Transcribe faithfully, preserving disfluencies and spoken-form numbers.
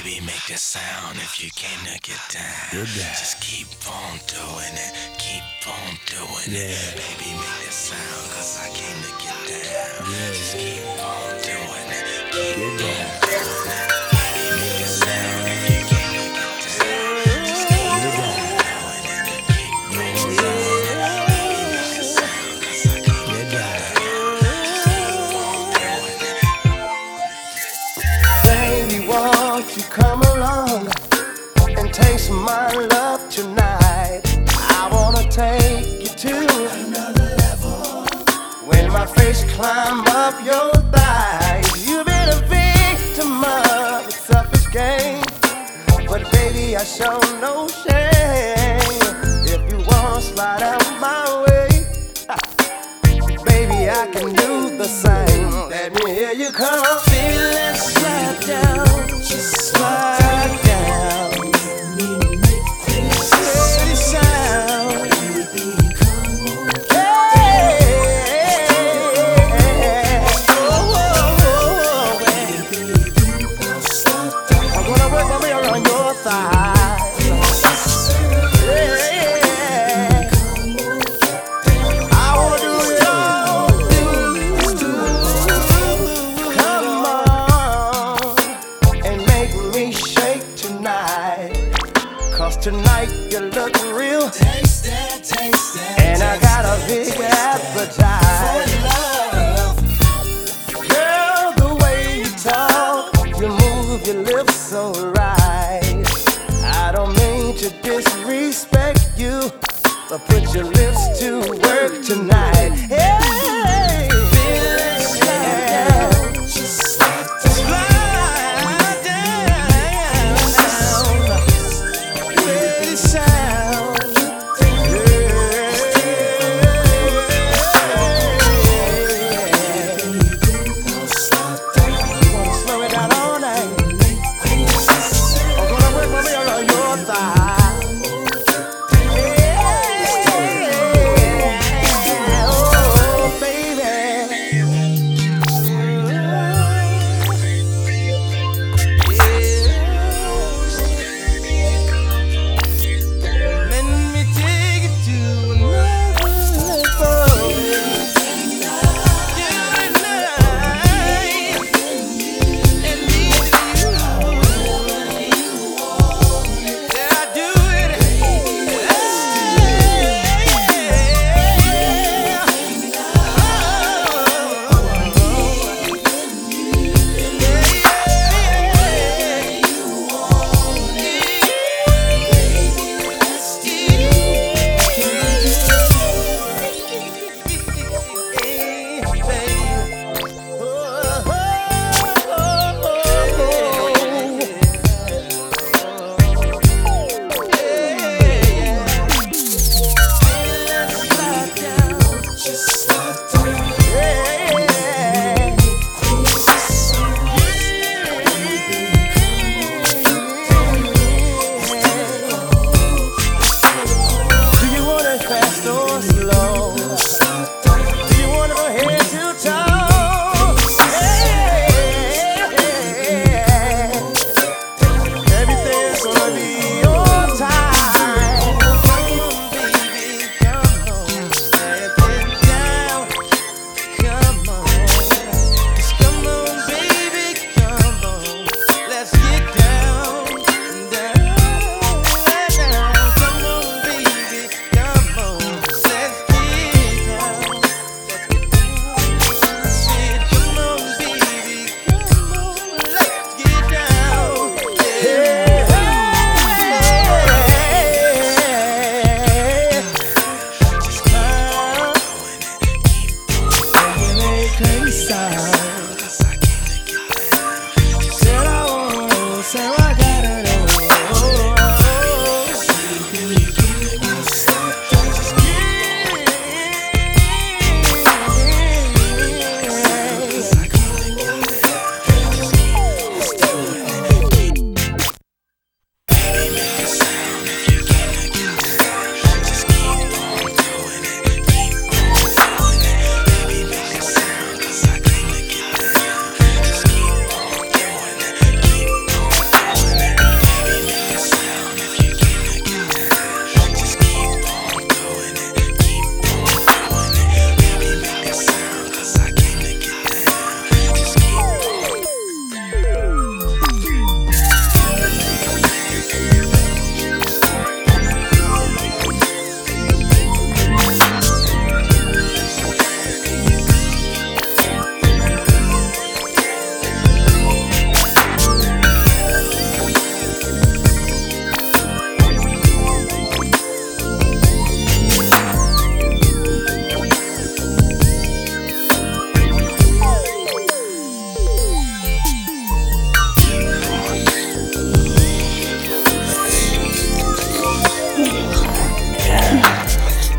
Baby, make the sound if you came to get down. Just keep on doing it, keep on doing Yeah. it. Baby, make the sound, cause I came to get down. Yeah. Just keep on doing it, keep Get on down. doing it. Baby, make the sound if you came to get down. Just keep on doing it, keep on doing it. Baby, make the sound, cause I came to get down. Just keep on doing it. Baby, won't you come along and taste my love tonight? I wanna take you to another level. When my face climb up your thighs, you've been a victim of a selfish game. But baby, I show no shame. If you wanna slide out my way, baby, I can do the same. Let me hear you come. Baby, let's slide down, just slide down. Steady sound. Hey. Oh, oh, oh, oh. I'm gonna work my way around your thighs. Yeah. I wanna do it all. Come on and make me shake tonight. Cause tonight you look real Taste that, taste that. and I got a big appetite. Girl, the way you talk, you move your lips so right. I don't mean to disrespect you, but put your lips to work tonight.